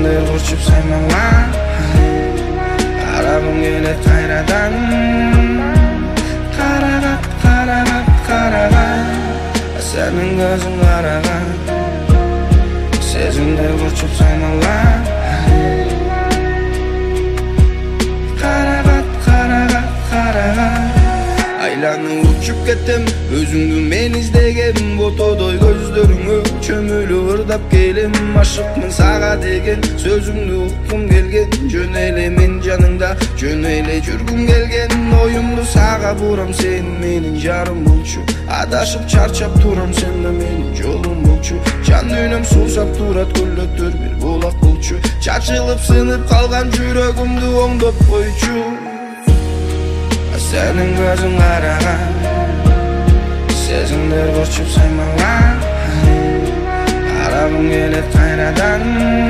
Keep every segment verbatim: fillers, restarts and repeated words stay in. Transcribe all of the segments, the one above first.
Сезімдер құрчып саймалай Қарағым келет қайрадан Қарағат, қарағат, қарағат Сенің көзің қараған Сезімдер құрчып саймалай Қарағат, қарағат, қарағат Айланы ұчып кеттім, өзіңді мен іздегем Ботодой көздеріңі чөмілі ұрдап келем Ашықмын саға деген сөзіңді ұққым келген Жөн еле мен жаныңда, жөн еле жүргім келген Ойымды саға бұрам, сен менің жарым болчу Адашып чарчап турам, сен де менің жолым болчу Жан дүйнем сусап турат, көлөттөр бир болақ болчу Чачылып сынып қалған жүрегімді оңдоп қойчу Сенің көзің қараған Сезімдер құрчып саймалай Қарағым келет қайрадан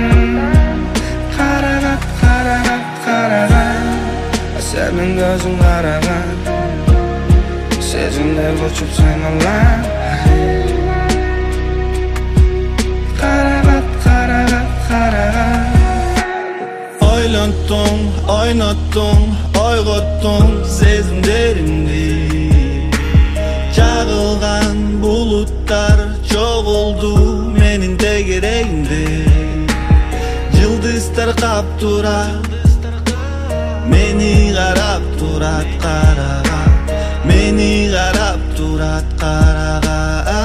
Қарағат, қарағат, қарағат Сенің көзің қараған Сезімдер құрчып саймалай Қарағат, қарағат, қарағат Ойлантың, ойнаттың, ойғоттың сезімдерімді Жағылған бұлыттар жоғылды менің тегерегімде Жылдыздар қап тұрат, мені қарап тұрат қараға Мені қарап тұрат қараға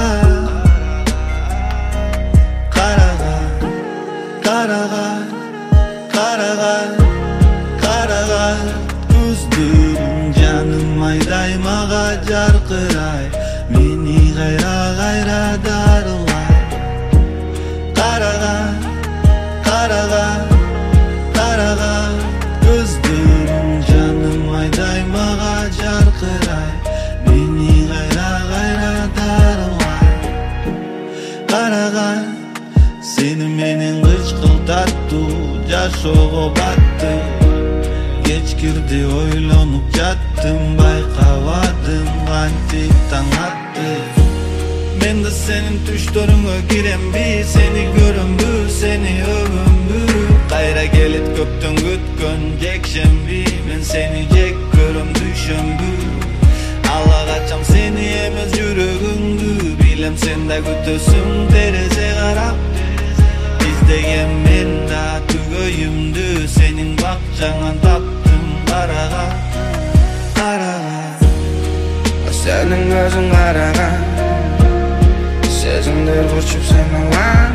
Қараға, қараға Қарағат, қарағат Көздерің жаным айдай маға жарқырай Мені қайра-қайра дарылай Қарағат, қарағат, қарағат Көздерің жаным айдай маға жарқырай Мені қайра-қайра дарылай Қарағат, сені менен қышқылтатту Жашоға батты Кечкирди ойлонуп жаттым Байкабадым кантип таң атты Мен да сенин түштөрүңө киремби Сени көрөмбү, сени өгөмбү Кайра келет көптөн күткөн жекшемби Мен сени жек көрөм düşөмбү Ала качам сени эмес жүрөгүңдү Билем сен да күтөсүң терезе карап İzdeyem men da tügöyümdü Senin bakçanan taptım Karağa, karağa Senin gözün karağa Сезімдер құрчып саймалай